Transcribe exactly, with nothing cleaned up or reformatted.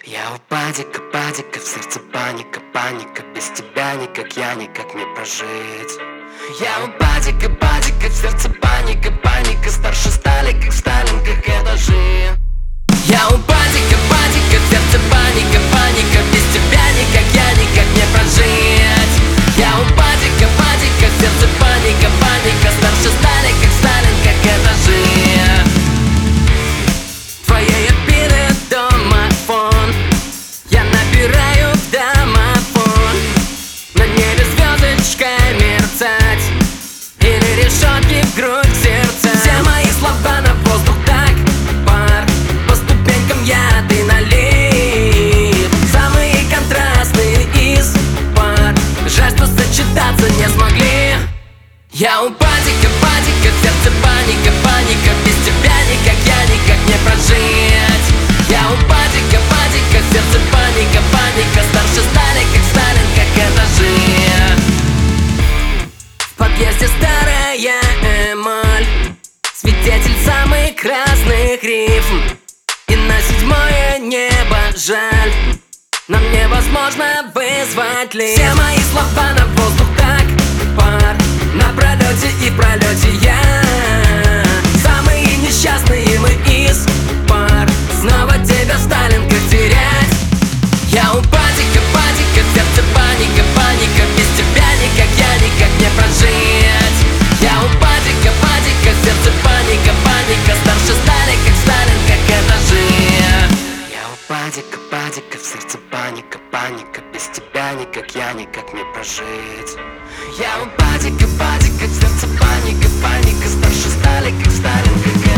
Я у падика, падика, в сердце паника, паника. Без тебя никак я, никак не прожить. Я у падика, падика, в сердце паника, паника. Старше стали, как Сталин, как это жить. Я у падика, падика, в сердце паника, паника. Без тебя никак я, никак не прожить. Я у падика, падика, в сердце паника, паника. Старше стали, как Сталин, как это жить. Твоей обиды домофон, я набираю в домофон. На небе звездочка мерцать, или решетки в грудь сердца. Все мои слова на воздух, так пар. По ступенькам я ты налит. Самые контрастные из пар. Жаль, что сочетаться не смогли. Я у падика, падика, в сердце паника, паника. Без тебя никак я, никак не прожить. Я у падика, падика, в сердце паника, паника. Старше стали, как Сталин, как это жить. В подъезде старая эмаль, свидетель самых красных рифм. И на седьмое небо жаль, нам невозможно вызвать лифт. Все мои слова на воздух, так пар. На пролете и пролете я. Самые несчастные мы из пар. Снова тебя, Сталин, как терять. Я у падика, падика, в сердце паника, паника. Без тебя никак я, никак не прожить. Я у падика, падика, в сердце паника, паника. Старше стали, как Сталин, как это жить. Я у падика, падика, в сердце паника, паника. Без тебя никак я, никак не прожить. Я у падика, падика, в сердце паника, паника. Старше стали, как Сталин, как